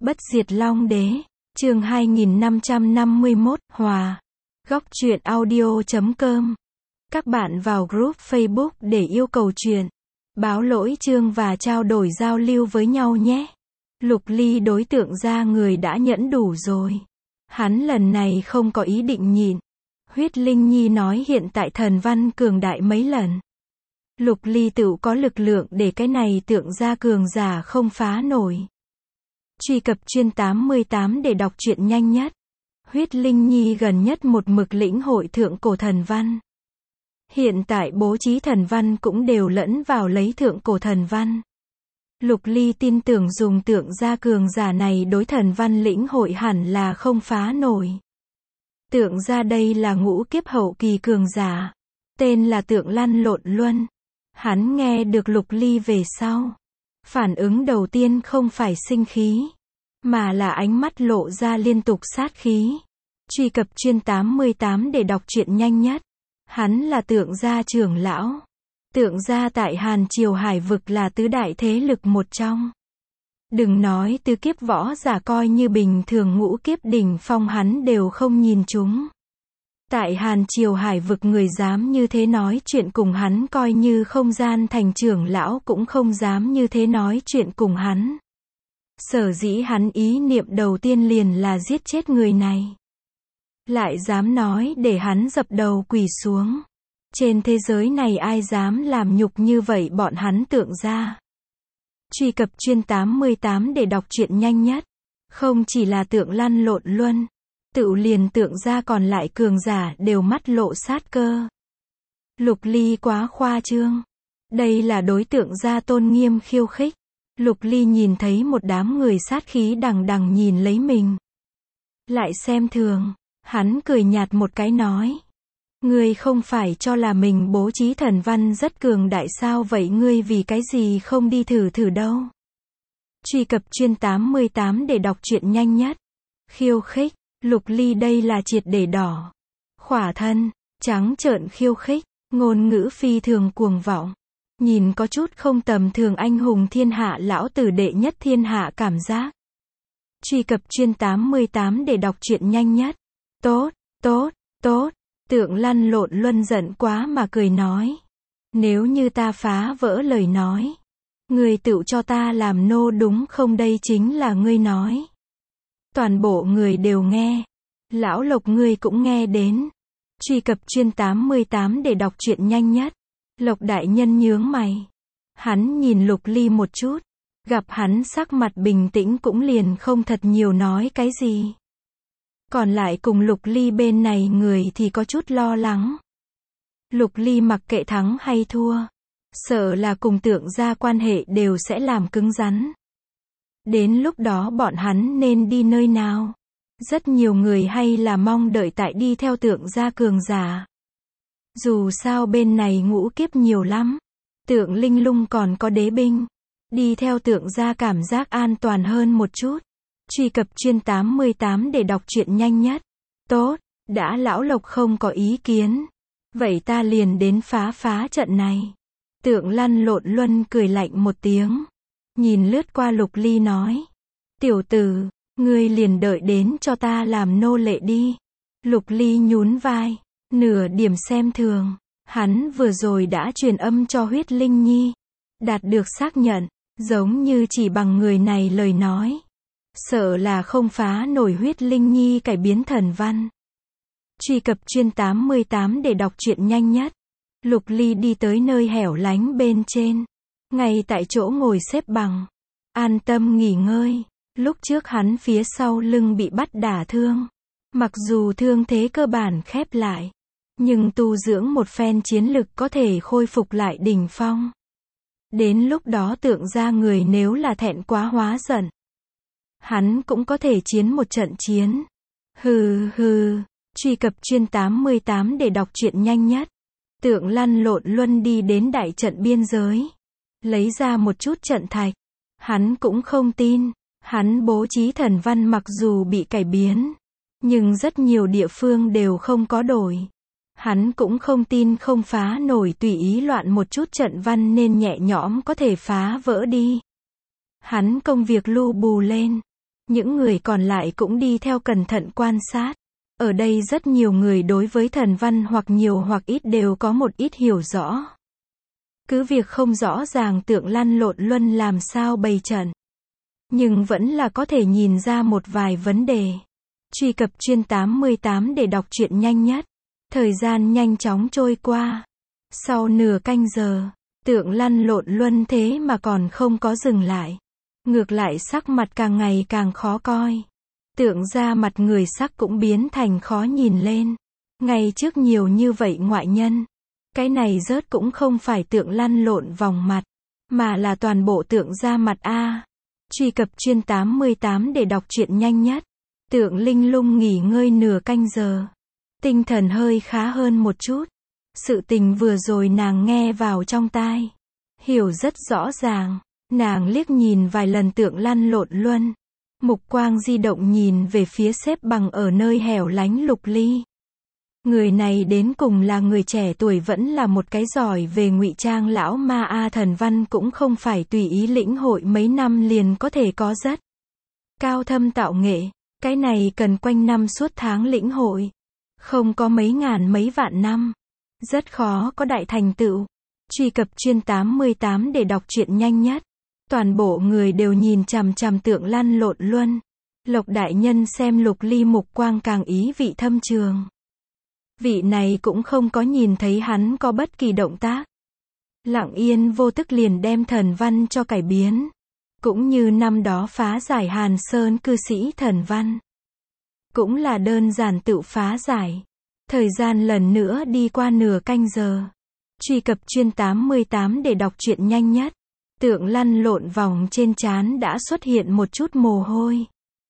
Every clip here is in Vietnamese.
Bất diệt Long Đế, chương 2551, Hòa. Góc truyện audio.com. Các bạn vào group Facebook để yêu cầu truyện, báo lỗi chương và trao đổi giao lưu với nhau nhé. Lục Ly đối tượng ra người đã nhẫn đủ rồi. Hắn lần này không có ý định nhịn. Huyết Linh Nhi nói hiện tại thần văn cường đại mấy lần. Lục Ly tự có lực lượng để cái này tượng ra cường giả không phá nổi. Truy cập chuyên 88 để đọc truyện nhanh nhất. Huyết Linh Nhi gần nhất một mực lĩnh hội thượng cổ thần văn. Hiện tại bố trí thần văn cũng đều lẫn vào lấy thượng cổ thần văn. Lục Ly tin tưởng dùng tượng gia cường giả này đối thần văn lĩnh hội hẳn là không phá nổi. Tượng gia đây là ngũ kiếp hậu kỳ cường giả. Tên là tượng lăn lộn luân. Hắn nghe được Lục Ly về sau. Phản ứng đầu tiên không phải sinh khí, mà là ánh mắt lộ ra liên tục sát khí. Truy cập chuyên 88 để đọc truyện nhanh nhất. Hắn là tượng gia trưởng lão. Tượng gia tại Hàn Triều Hải vực là tứ đại thế lực một trong. Đừng nói tứ kiếp võ giả, coi như bình thường ngũ kiếp đỉnh phong hắn đều không nhìn chúng. Tại Hàn Triều Hải vực người dám như thế nói chuyện cùng hắn, coi như không gian thành trưởng lão cũng không dám như thế nói chuyện cùng hắn. Sở dĩ hắn ý niệm đầu tiên liền là giết chết người này. Lại dám nói để hắn dập đầu quỳ xuống. Trên thế giới này ai dám làm nhục như vậy bọn hắn tượng ra. Truy cập chuyên 88 để đọc truyện nhanh nhất. Không chỉ là tượng lăn lộn luân, tự liền tượng ra còn lại cường giả đều mắt lộ sát cơ. Lục Ly quá khoa trương. Đây là đối tượng gia tôn nghiêm khiêu khích. Lục Ly nhìn thấy một đám người sát khí đằng đằng nhìn lấy mình. Lại xem thường. Hắn cười nhạt một cái nói. Ngươi không phải cho là mình bố trí thần văn rất cường đại sao, vậy ngươi vì cái gì không đi thử thử đâu. Truy cập chuyên 88 để đọc truyện nhanh nhất. Khiêu khích. Lục Ly đây là triệt để đỏ. Khỏa thân, trắng trợn khiêu khích, ngôn ngữ phi thường cuồng vọng. Nhìn có chút không tầm thường, anh hùng thiên hạ lão tử đệ nhất thiên hạ cảm giác. Truy cập chuyên 88 để đọc truyện nhanh nhất. Tốt, tốt, tốt. Tượng lăn lộn luân giận quá mà cười nói. Nếu như ta phá vỡ lời nói, ngươi tự cho ta làm nô đúng không, đây chính là ngươi nói. Toàn bộ người đều nghe. Lão Lộc ngươi cũng nghe đến. Truy cập chuyên 88 để đọc truyện nhanh nhất. Lộc đại nhân nhướng mày. Hắn nhìn Lục Ly một chút. Gặp hắn sắc mặt bình tĩnh cũng liền không thật nhiều nói cái gì. Còn lại cùng Lục Ly bên này người thì có chút lo lắng. Lục Ly mặc kệ thắng hay thua, sợ là cùng tượng gia quan hệ đều sẽ làm cứng rắn. Đến lúc đó bọn hắn nên đi nơi nào? Rất nhiều người hay là mong đợi tại đi theo tượng gia cường giả. Dù sao bên này ngũ kiếp nhiều lắm. Tượng linh lung còn có đế binh. Đi theo tượng gia cảm giác an toàn hơn một chút. Truy cập chuyên 88 để đọc truyện nhanh nhất. Tốt, đã lão Lộc không có ý kiến. Vậy ta liền đến phá trận này. Tượng lăn lộn luân cười lạnh một tiếng. Nhìn lướt qua Lục Ly nói. Tiểu tử, ngươi liền đợi đến cho ta làm nô lệ đi. Lục Ly nhún vai, nửa điểm xem thường. Hắn vừa rồi đã truyền âm cho Huyết Linh Nhi. Đạt được xác nhận, giống như chỉ bằng người này lời nói. Sợ là không phá nổi Huyết Linh Nhi cải biến thần văn. Truy cập chuyên 88 để đọc truyện nhanh nhất. Lục Ly đi tới nơi hẻo lánh bên trên. Ngay tại chỗ ngồi xếp bằng. An tâm nghỉ ngơi. Lúc trước hắn phía sau lưng bị bắt đả thương. Mặc dù thương thế cơ bản khép lại, nhưng tu dưỡng một phen chiến lực có thể khôi phục lại đỉnh phong. Đến lúc đó tượng ra người nếu là thẹn quá hóa giận, hắn cũng có thể chiến một trận chiến. Hừ hừ. Truy cập chuyên 88 để đọc truyện nhanh nhất. Tượng lăn lộn luân đi đến đại trận biên giới. Lấy ra một chút trận thạch. Hắn cũng không tin. Hắn bố trí thần văn mặc dù bị cải biến, nhưng rất nhiều địa phương đều không có đổi. Hắn cũng không tin không phá nổi, tùy ý loạn một chút trận văn nên nhẹ nhõm có thể phá vỡ đi. Hắn công việc lu bù lên. Những người còn lại cũng đi theo cẩn thận quan sát. Ở đây rất nhiều người đối với thần văn hoặc nhiều hoặc ít đều có một ít hiểu rõ. Cứ việc không rõ ràng tượng lăn lộn luân làm sao bày trận, nhưng vẫn là có thể nhìn ra một vài vấn đề. Truy cập chuyên 88 để đọc truyện nhanh nhất. Thời gian nhanh chóng trôi qua. Sau nửa canh giờ, tượng lăn lộn luân thế mà còn không có dừng lại. Ngược lại sắc mặt càng ngày càng khó coi. Tượng da mặt người sắc cũng biến thành khó nhìn lên. Ngay trước nhiều như vậy ngoại nhân. Cái này rớt cũng không phải tượng lăn lộn vòng mặt, mà là toàn bộ tượng da mặt a. Truy cập chuyên 88 để đọc truyện nhanh nhất. Tượng linh lung nghỉ ngơi nửa canh giờ. Tinh thần hơi khá hơn một chút. Sự tình vừa rồi nàng nghe vào trong tai. Hiểu rất rõ ràng. Nàng liếc nhìn vài lần tượng lăn lộn luân. Mục quang di động nhìn về phía xếp bằng ở nơi hẻo lánh Lục Ly. Người này đến cùng là người trẻ tuổi vẫn là một cái giỏi về ngụy trang lão ma a. Thần văn cũng không phải tùy ý lĩnh hội mấy năm liền có thể có rất cao thâm tạo nghệ. Cái này cần quanh năm suốt tháng lĩnh hội. Không có mấy ngàn mấy vạn năm. Rất khó có đại thành tựu. Truy cập chuyên 88 để đọc truyện nhanh nhất. Toàn bộ người đều nhìn chằm chằm tượng lăn lộn luân. Lộc đại nhân xem Lục Ly mục quang càng ý vị thâm trường. Vị này cũng không có nhìn thấy hắn có bất kỳ động tác. Lặng yên vô tức liền đem thần văn cho cải biến. Cũng như năm đó phá giải Hàn Sơn cư sĩ thần văn. Cũng là đơn giản tự phá giải. Thời gian lần nữa đi qua nửa canh giờ. Truy cập chuyên 88 để đọc truyện nhanh nhất. Tượng lăn lộn vòng trên trán đã xuất hiện một chút mồ hôi.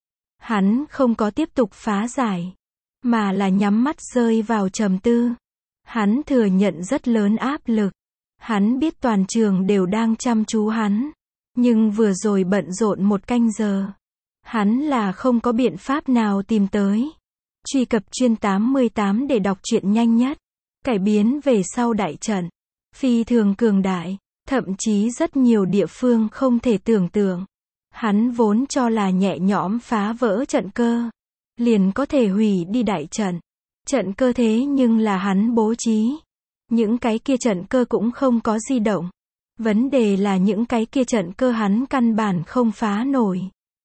Hắn không có tiếp tục phá giải, mà là nhắm mắt rơi vào trầm tư. Hắn thừa nhận rất lớn áp lực. Hắn biết toàn trường đều đang chăm chú hắn. Nhưng vừa rồi bận rộn một canh giờ. Hắn là không có biện pháp nào tìm tới. Truy cập chuyên 88 để đọc truyện nhanh nhất. Cải biến về sau đại trận. Phi thường cường đại. Thậm chí rất nhiều địa phương không thể tưởng tượng. Hắn vốn cho là nhẹ nhõm phá vỡ trận cơ. Liền có thể hủy đi đại trận. Trận cơ thế nhưng là hắn bố trí. Những cái kia trận cơ cũng không có di động. Vấn đề là những cái kia trận cơ hắn căn bản không phá nổi.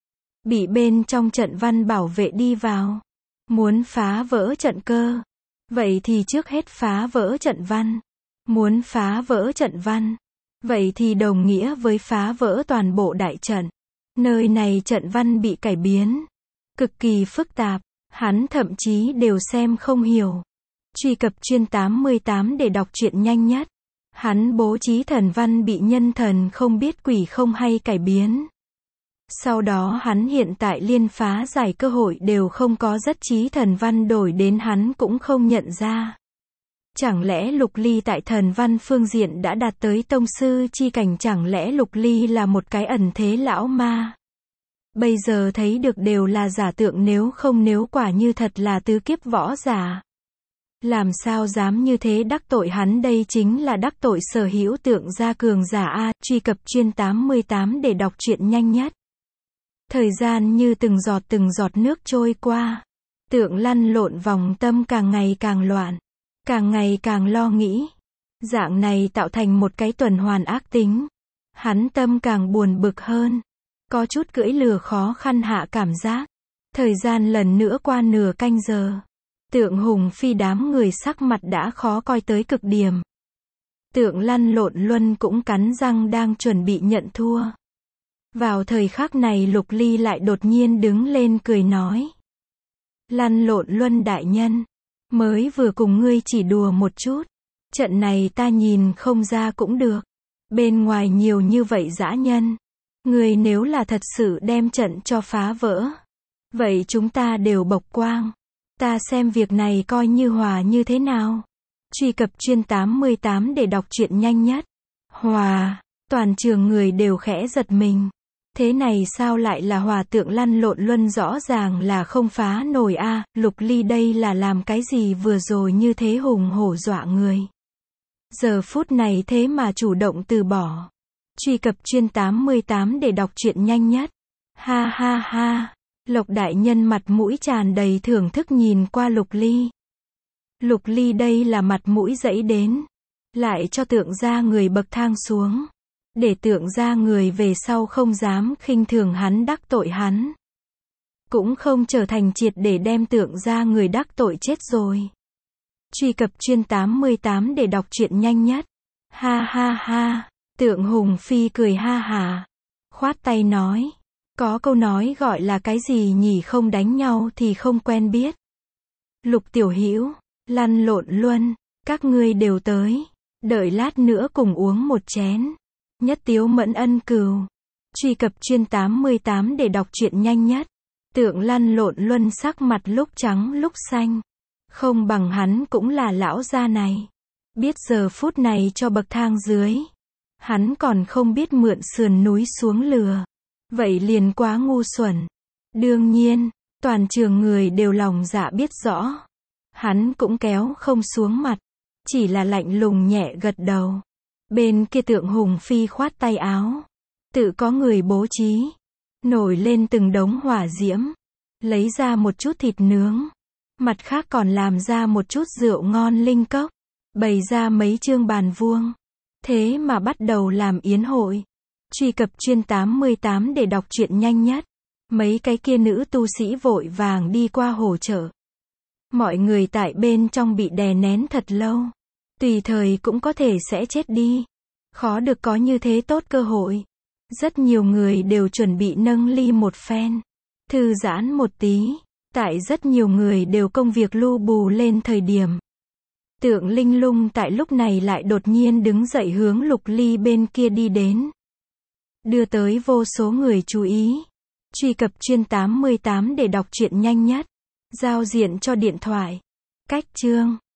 Bị bên trong trận văn bảo vệ đi vào. Muốn phá vỡ trận cơ. Vậy thì trước hết phá vỡ trận văn. Muốn phá vỡ trận văn. Vậy thì đồng nghĩa với phá vỡ toàn bộ đại trận. Nơi này trận văn bị cải biến. Cực kỳ phức tạp. Hắn thậm chí đều xem không hiểu. Truy cập chuyên 88 để đọc truyện nhanh nhất. Hắn bố trí thần văn bị nhân thần không biết quỷ không hay cải biến. Sau đó hắn hiện tại liên phá giải cơ hội đều không có, rất trí thần văn đổi đến hắn cũng không nhận ra. Chẳng lẽ Lục Ly tại thần văn phương diện đã đạt tới tông sư chi cảnh, chẳng lẽ Lục Ly là một cái ẩn thế lão ma? Bây giờ thấy được đều là giả tượng, nếu quả như thật là tứ kiếp võ giả. Làm sao dám như thế đắc tội hắn, đây chính là đắc tội sở hữu tượng gia cường giả a. Truy cập chuyên 88 để đọc truyện nhanh nhất. Thời gian như từng giọt nước trôi qua. Tượng lăn lộn vòng tâm càng ngày càng loạn. Càng ngày càng lo nghĩ. Dạng này tạo thành một cái tuần hoàn ác tính. Hắn tâm càng buồn bực hơn. Có chút cưỡi lừa khó khăn hạ cảm giác. Thời gian lần nữa qua nửa canh giờ. Tượng Hùng Phi đám người sắc mặt đã khó coi tới cực điểm. Tượng lăn lộn luân cũng cắn răng đang chuẩn bị nhận thua. Vào thời khắc này Lục Ly lại đột nhiên đứng lên cười nói. Lăn lộn luân đại nhân. Mới vừa cùng ngươi chỉ đùa một chút. Trận này ta nhìn không ra cũng được. Bên ngoài nhiều như vậy dã nhân. Ngươi nếu là thật sự đem trận cho phá vỡ. Vậy chúng ta đều bộc quang. Ta xem việc này coi như hòa như thế nào. Truy cập chuyên 88 để đọc truyện nhanh nhất. Hòa. Toàn trường người đều khẽ giật mình. Thế này sao lại là hòa, tượng lăn lộn luân rõ ràng là không phá nổi a. Lục Ly đây là làm cái gì vừa rồi như thế hùng hổ dọa người. Giờ phút này thế mà chủ động từ bỏ. Truy cập chuyên 88 để đọc truyện nhanh nhất. Ha ha ha. Lộc đại nhân mặt mũi tràn đầy thưởng thức nhìn qua Lục Ly. Lục Ly đây là mặt mũi dẫy đến. Lại cho Tượng gia người bậc thang xuống. Để Tượng gia người về sau không dám khinh thường hắn đắc tội hắn. Cũng không trở thành triệt để đem Tượng gia người đắc tội chết rồi. Truy cập chuyên 88 để đọc truyện nhanh nhất. Ha ha ha. Tượng Hùng Phi cười ha hả. Khoát tay nói. Có câu nói gọi là cái gì nhỉ, không đánh nhau thì không quen biết. Lục Tiểu Hữu, lăn lộn luân, các ngươi đều tới. Đợi lát nữa cùng uống một chén. Nhất Tiếu Mẫn ân cừu. Truy cập chuyên 88 để đọc truyện nhanh nhất. Tượng lăn lộn luân sắc mặt lúc trắng lúc xanh. Không bằng hắn cũng là lão gia này. Biết giờ phút này cho bậc thang dưới. Hắn còn không biết mượn sườn núi xuống lừa. Vậy liền quá ngu xuẩn. Đương nhiên, toàn trường người đều lòng dạ biết rõ. Hắn cũng kéo không xuống mặt. Chỉ là lạnh lùng nhẹ gật đầu. Bên kia Tượng Hùng Phi khoát tay áo. Tự có người bố trí. Nổi lên từng đống hỏa diễm. Lấy ra một chút thịt nướng. Mặt khác còn làm ra một chút rượu ngon linh cốc. Bày ra mấy chương bàn vuông. Thế mà bắt đầu làm yến hội. Truy cập chuyên 88 để đọc truyện nhanh nhất. Mấy cái kia nữ tu sĩ vội vàng đi qua hỗ trợ. Mọi người tại bên trong bị đè nén thật lâu. Tùy thời cũng có thể sẽ chết đi. Khó được có như thế tốt cơ hội. Rất nhiều người đều chuẩn bị nâng ly một phen. Thư giãn một tí. Tại rất nhiều người đều công việc lu bù lên thời điểm. Tượng Linh Lung tại lúc này lại đột nhiên đứng dậy hướng Lục Ly bên kia đi đến. Đưa tới vô số người chú ý. Truy cập chuyên 88 để đọc truyện nhanh nhất. Giao diện cho điện thoại. Cách chương